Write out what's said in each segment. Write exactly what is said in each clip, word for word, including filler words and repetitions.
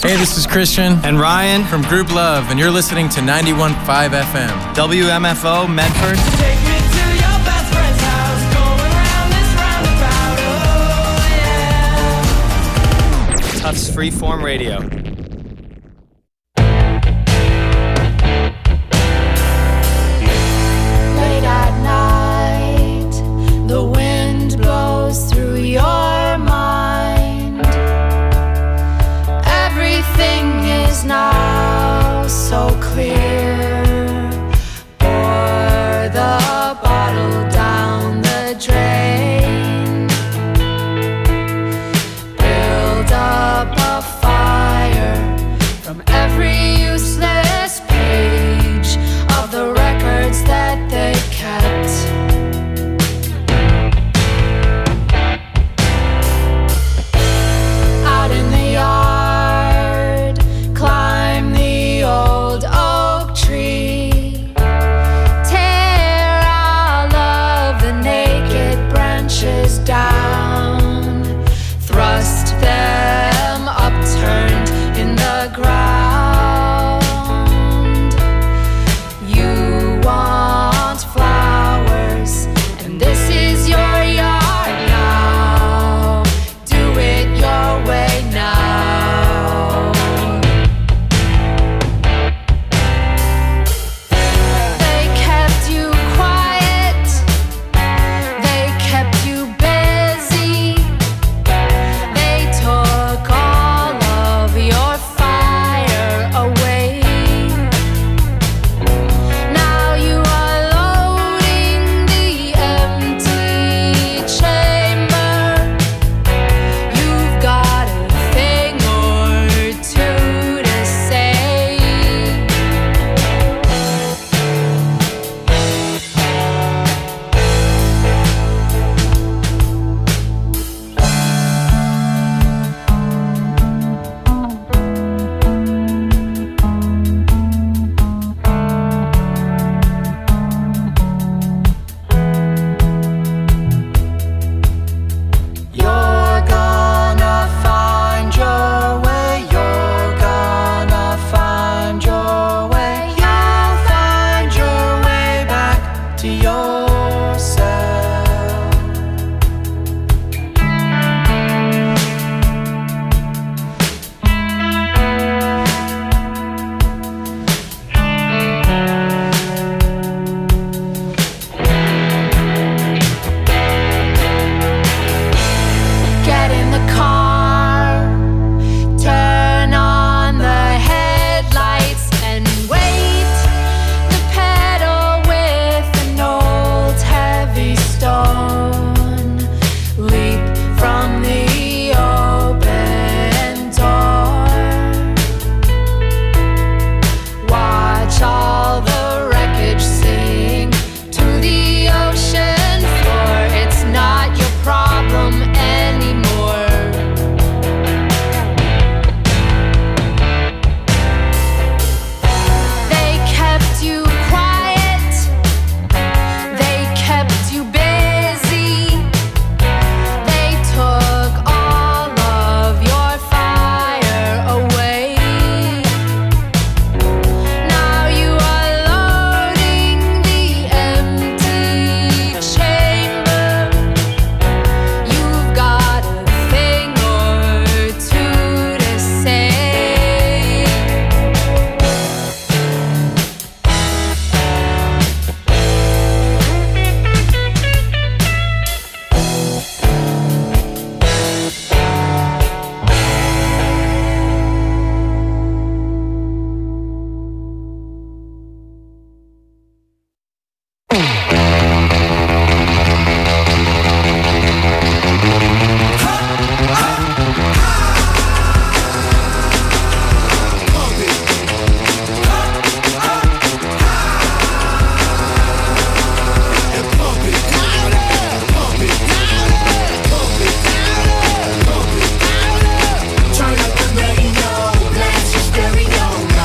Hey, this is Christian and Ryan from Group Love, and you're listening to ninety-one point five F M. W M F O, Medford. Take me to your best friend's house, going round this roundabout, oh yeah. Tufts Freeform Radio. Late at night, the wind blows through your mind. Everything is now so clear. Pour the bottle down the drain. Build up a fire from every useless page of the records that they kept. Out in the yard, climb the old oak tree. Tear all of the naked branches down. Thrust them upturned in the ground. You want flowers, and this is your yard now. Do it your way now. They kept you quiet, they kept you busy. They took all of your fire away. Now you are loading the empty chamber. You've got a thing or two to say. You're gonna find your way. You're gonna find your way. You'll find your way back to yourself. Get in the car, turn on the headlights and wait. The pedal with an old heavy stone. Leap from the open door. Watch all the wreckage sink to the ocean floor. It's not your problem anymore. They kept you quiet, they kept you busy. They took all of your fire away. Now you are loading the empty chamber. You've got a thing or two to say. Turn up the radio, blast your stereo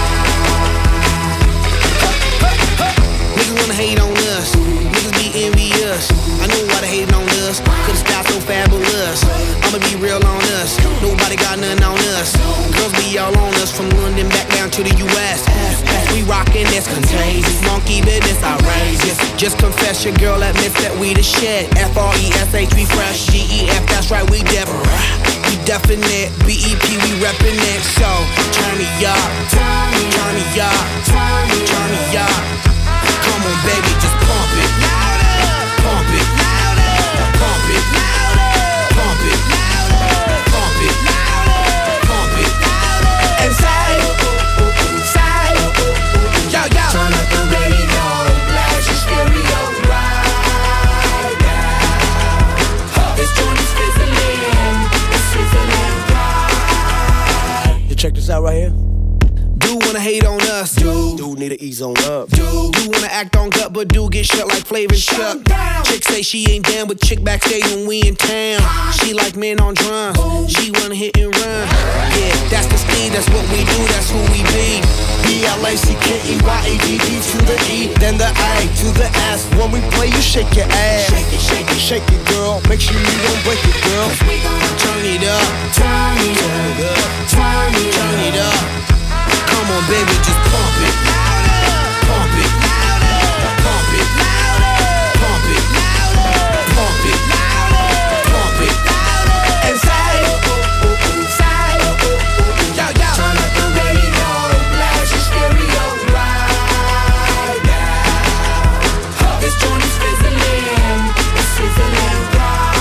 Niggas wanna hate on us, niggas be envious. I know why they hating on us, cause the style so fabulous. I'ma be real on us, nobody got nothing on us. girls be all on us from London back down to the U S We rockin' this contagious, monkey business outrageous. Just confess your girl admits that we the shit. F R E S H, we fresh. G E F, that's right, we different. We definite. B E P, we reppin' it. So, turn me up, turn me up, turn me up. Come on, baby, just pump it. Pump it. Pump it. Pump it. Pump it. Pump it. And say, say, yo, yo. Turn up the radio, blast your stereo right now. This joint is fizzling, it's sizzling right. You check this out right here. Do wanna hate on us, dude. Dude need to ease on up. Dude, do wanna act on gut, but do get shut like Flavor Chuck. Chick say she ain't down with chick backstage when we in town. She like men on drums. She wanna hit and run. Yeah, that's the speed, that's what we do, that's who we be. B L A C K E Y A D D to the E, then the A to the S. When we play, you shake your ass. Shake it, shake it, shake it, girl. Make sure you don't break it, girl. Turn it up, Turn it up, turn it turn it up. up. Come on, baby, just pump it. Pump it. Pump it. Pump it. Pump it. Pump it. And say, say, yo, yo. Turn up the radio, blast your stereo right now. This joint is fizzling, it's sizzling right.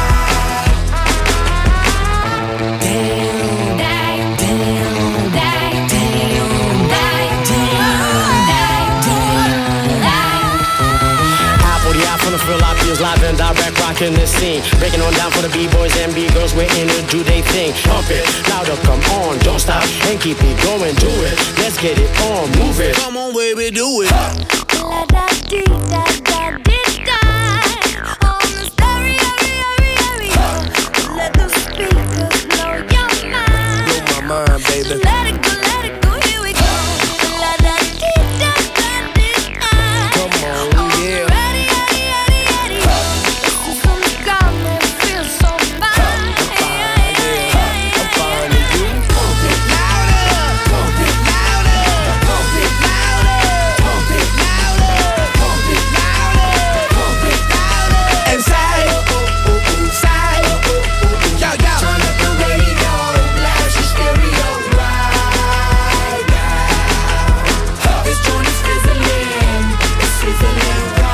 Damn, damn, damn, damn, damn, damn, damn. High forty out from the fill, I feels live and direct, rocking the scene. Breaking on down for the B-boys and B-girls, we're in to do they thing. Pump it, louder, come on, don't stop, and keep it going, do it. Let's get it on, move it. Come on, baby, do it. La da dee da da dee da. On the stereo, stereo, let the speakers blow your mind. Blow my mind, baby. Let it go, let it go, here we go. La da dee da da dee da. Come on, yeah. Ready, ready, ready, ready. This is on the ground, it feels so fine. I'm fine, yeah. I'm fine, and you? Pump it. Pump it. Pump it. Pump it. Pump it. Pump it. And say, say, yo, yo. Turn up the radio, blast your stereo right now. This joint is fizzling, it's sizzling right.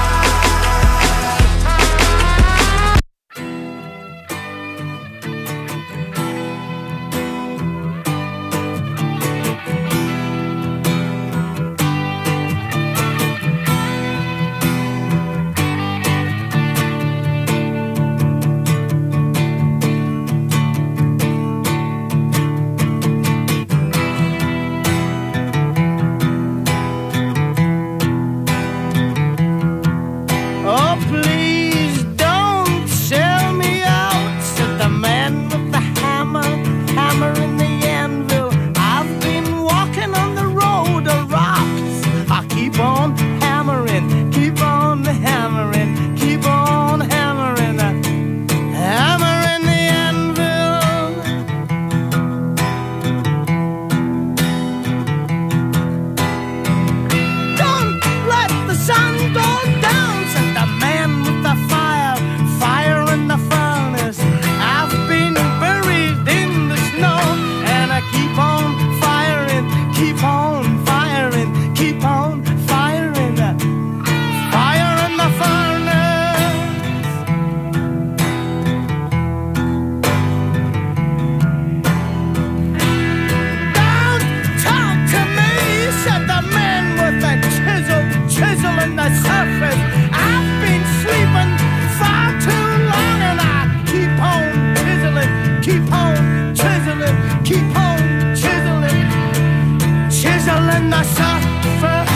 Oh, please don't sell me out, said the man with the hammer, hammer in the anvil. I've been walking on the road of rocks. I keep on hammering, keep on hammering, keep on hammering, hammering the anvil. Don't let the sun go down, said the man with the fire, fire in the furnace. I've been buried in the snow, and I keep on firing, keep on firing, keep on firing, fire in the furnace. Don't talk to me, said the man with the chisel, chisel in the surface. I've been sleeping far too long, and I keep on chiseling, keep on chiseling, keep on chiseling, chiseling the surface.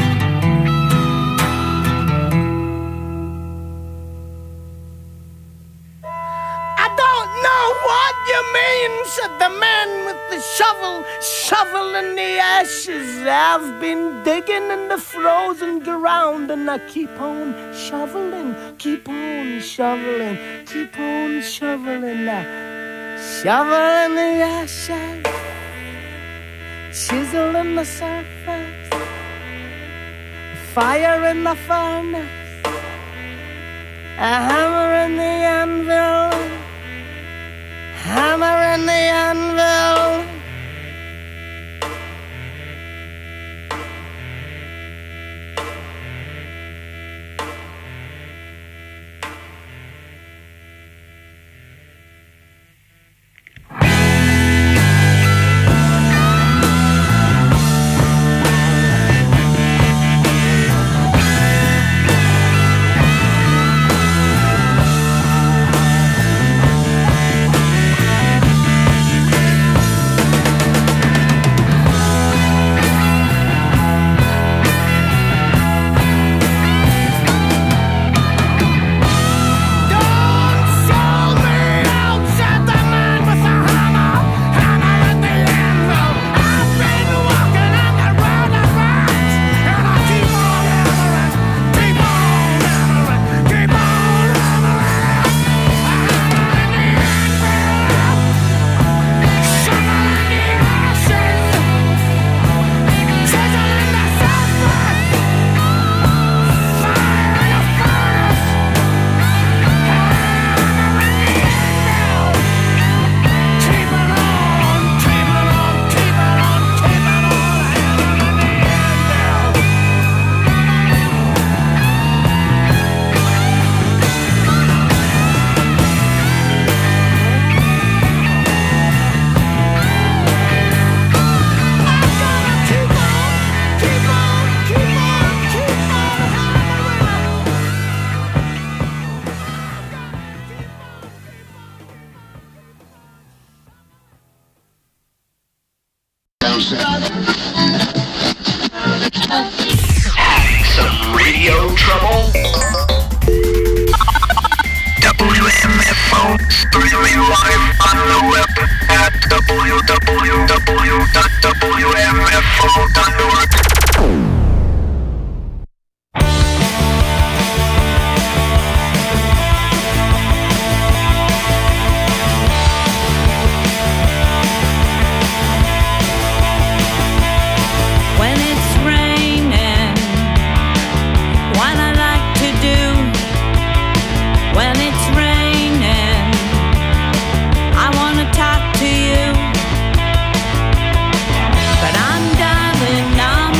I don't know what you mean, said the man with the shovel, shoveling the ashes. I've been digging in the frozen ground, and I keep on shoveling, keep on shoveling, keep on shoveling, uh, shoveling the ashes. chisel in the surface, fire in the furnace, a hammer in the anvil, hammer in the anvil. Some radio trouble? W M F O, streaming live on the web at w w w dot w m f o dot org. But I'm darling, I'm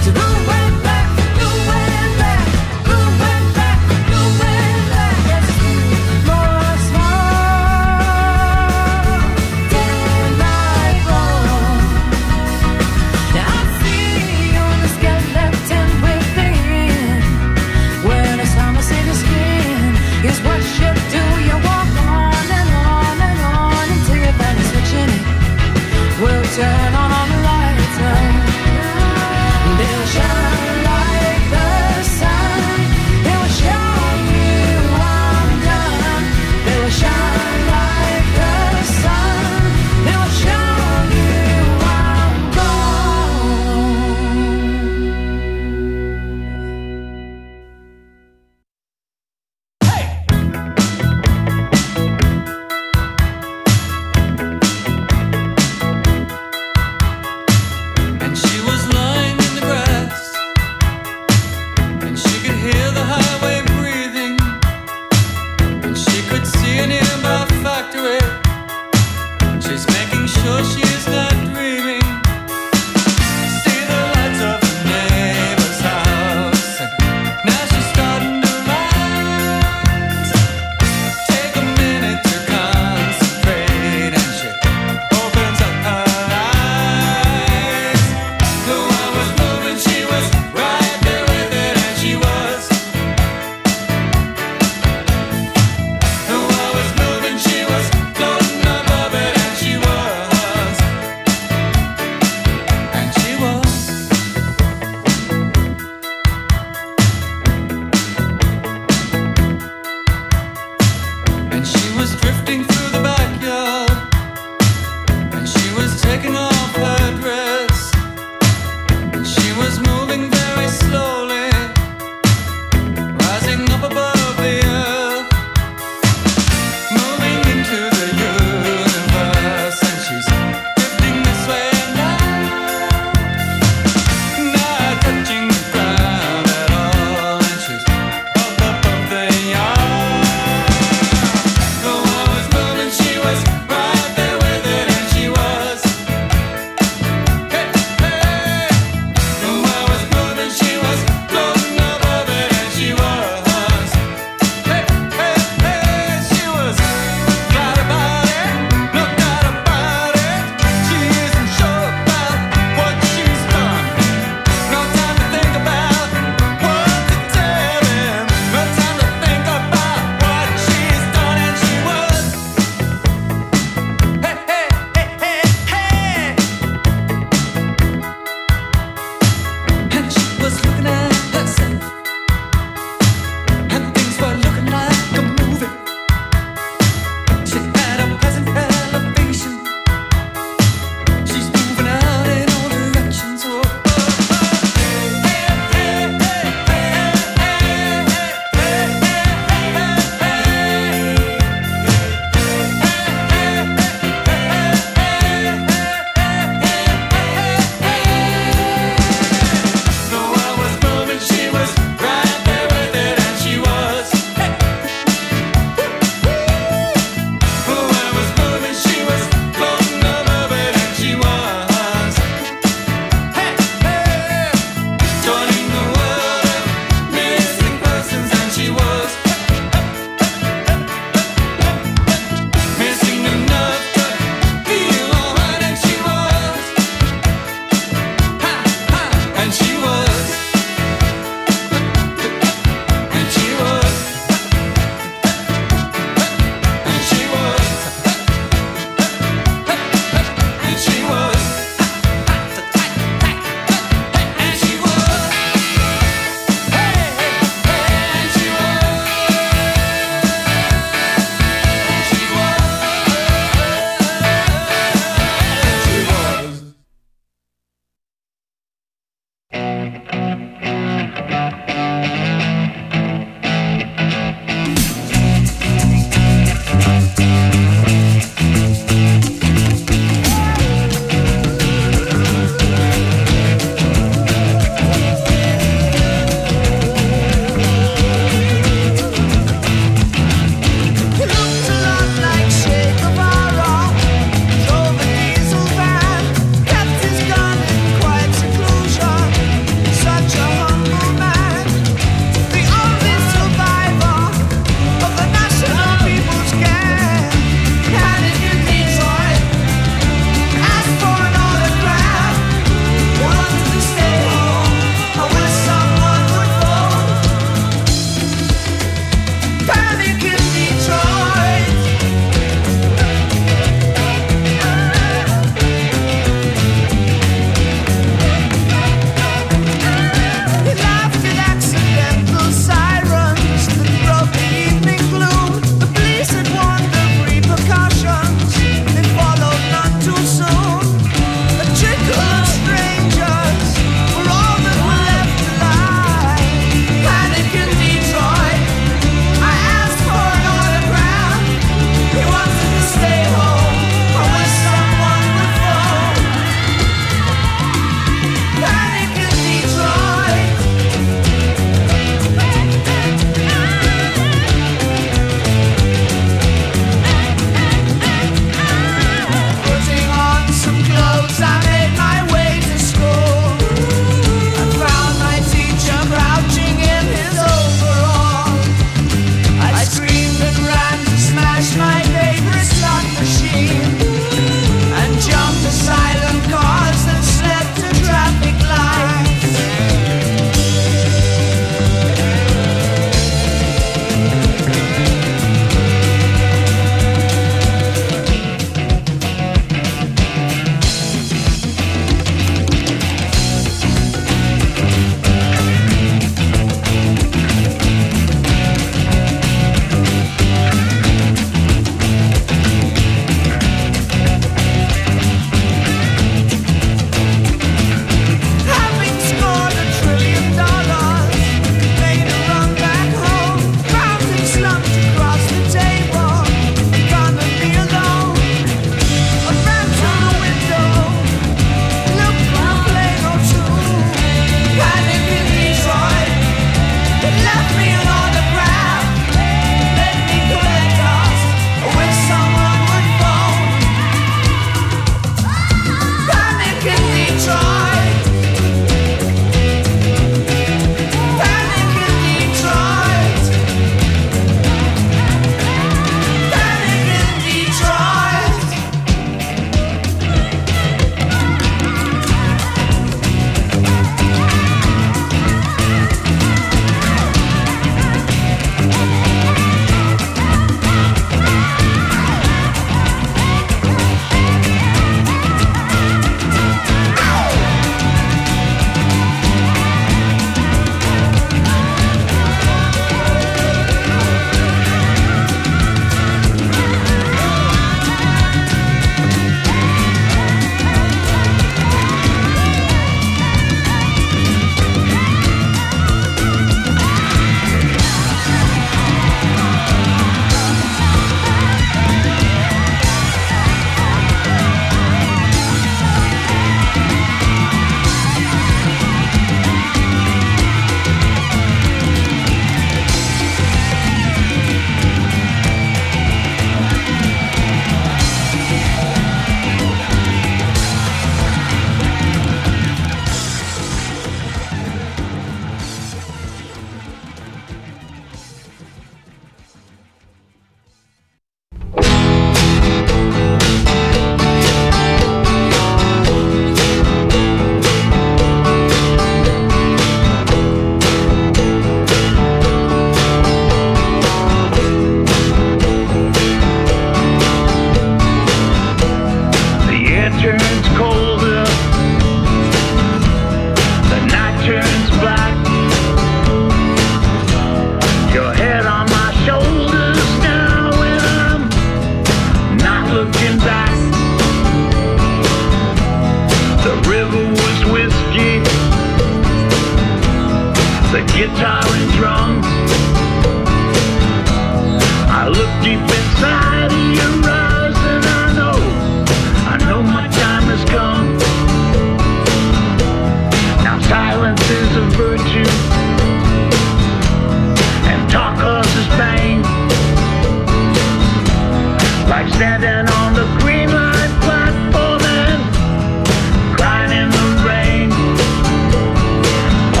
like standing on the green line platform and crying in the rain. Oh,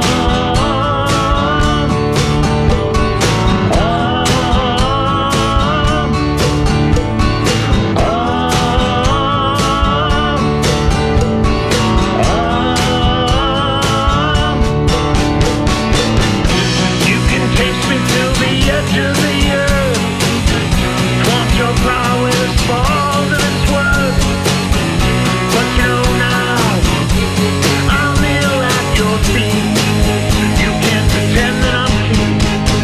oh, oh, oh. You can taste me till the edge of the earth. Want your prowess for all that it's worth. But you know now, I'll kneel at your feet. You can't pretend that I'm king.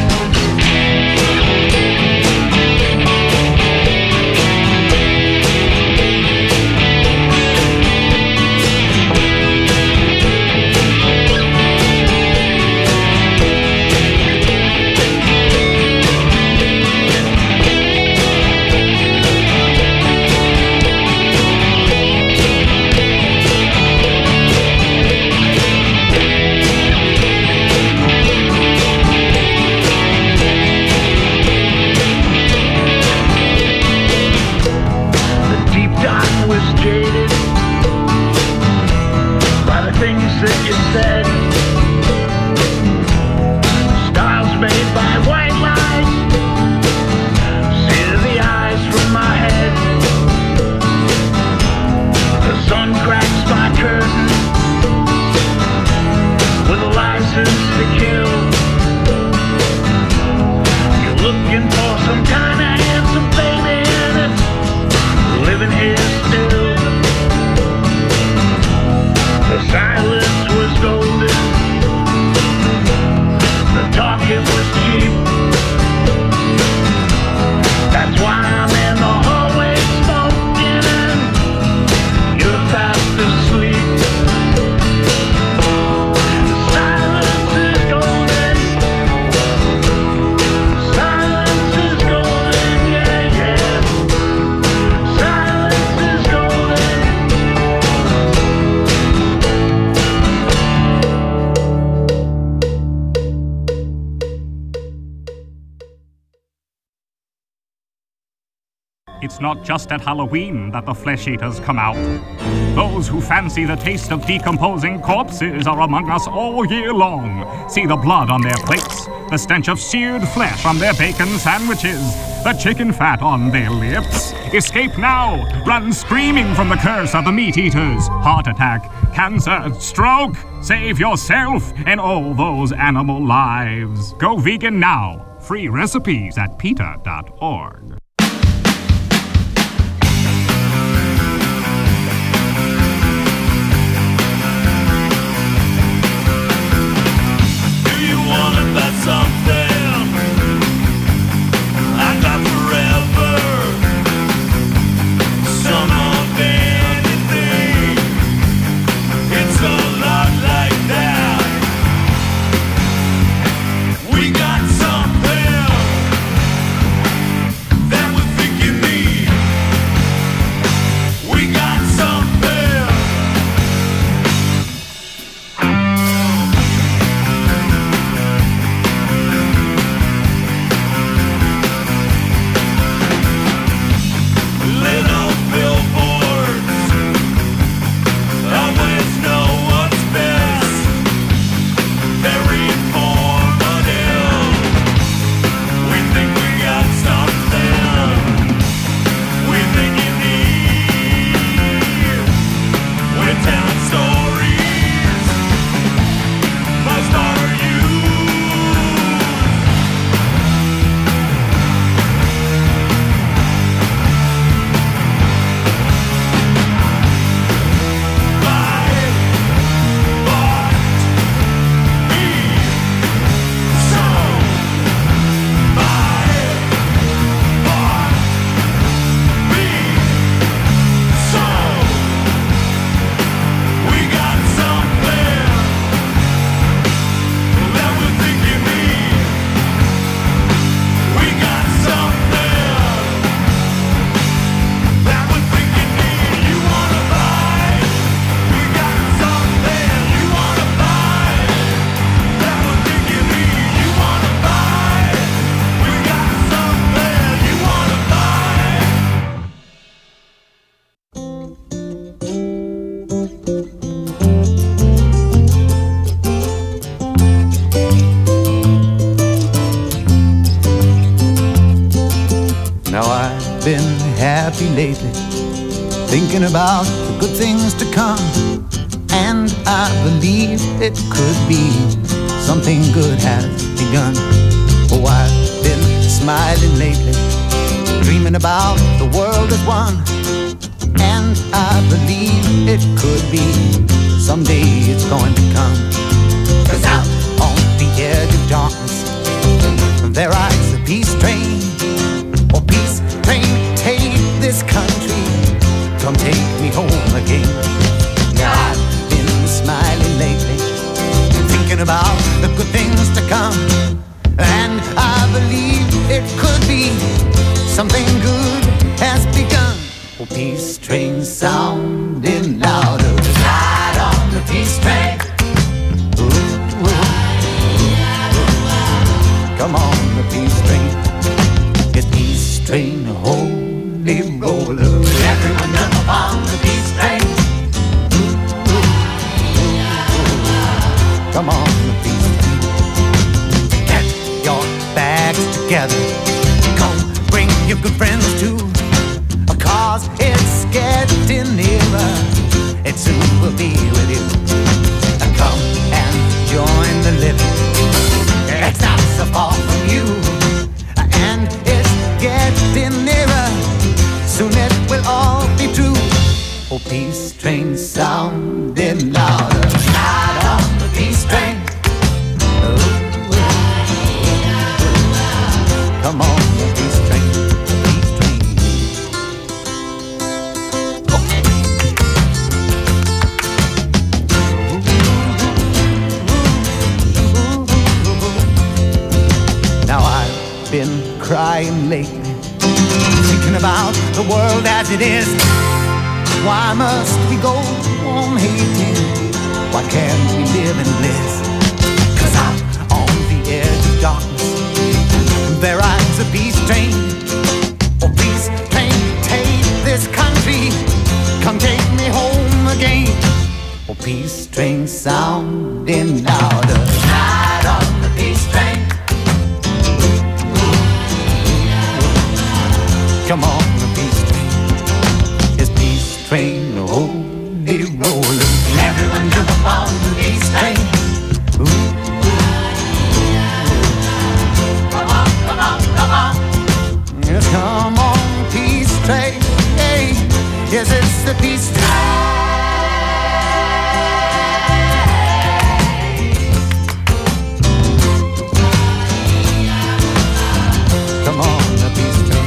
The deep dark was jaded by the things that you said. Styles made by white lies, sear the eyes from my head. The sun cracks my curtain with a license to kill. You're looking for some kind of handsome baby and it's living here still. The silence was golden, the talk it was cheap. That's why I'm in the hallway smoking and you're fast asleep. Silence is golden, silence is golden, yeah, yeah. Silence is golden. It's not just at Halloween that the flesh eaters come out. Those who fancy the taste of decomposing corpses are among us all year long. See the blood on their plates, the stench of seared flesh on their bacon sandwiches, the chicken fat on their lips. Escape now! Run screaming from the curse of the meat eaters. Heart attack, cancer, stroke. Save yourself and all those animal lives. Go vegan now. Free recipes at PETA dot org. Something I got forever, some of anything. It's a lot like that. We got something happy lately, thinking about the good things to come. And I believe it could be something good has begun. Oh, I've been smiling lately, dreaming about the world as one. And I believe it could be someday it's going to come. 'Cause out on the edge of darkness there rides the peace train. Oh, peace train, take this country, come take me home again. Now I've been smiling lately, thinking about the good things to come. And I believe it could be something good has begun. Oh, peace train sounding louder, ride on the peace train. Ooh, ooh. Come on, the peace train. It's peace train, holy roller. Everyone jump upon the peace train. Ooh, ooh. Come on, the peace train. Get your bags together. Come, bring your good friends too. 'Cause it's getting nearer. It soon will be with you. Come and join the living. It's not so far from you. And it's getting nearer. Soon it will all be true. Oh, peace train sounding louder. Ride on the peace train. Oh, come on, the peace train. Been crying lately, thinking about the world as it is. Why must we go on hating? Why can't we live in bliss? 'Cause out on the edge of darkness there rides a peace train. Oh, peace train, take this country, come take me home again. Oh, peace train sounding louder, ride on the peace train. Come on, the peace train. It's peace train, holy roller. Everyone jump upon the peace train. Ooh, ooh. Come on, come on, come on. Yes, come on, peace train. Hey, yes, it's the peace train. Come on, the peace train.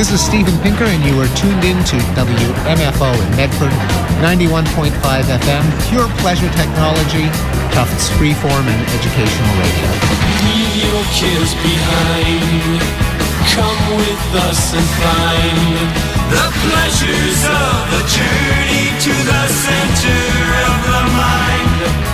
This is Steven Pinker, and you are tuned in to W M F O in Medford, ninety-one point five F M, pure pleasure technology, Tufts freeform and educational radio. Leave your cares behind. Come with us and find the pleasures of the journey to the center of the mind.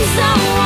someone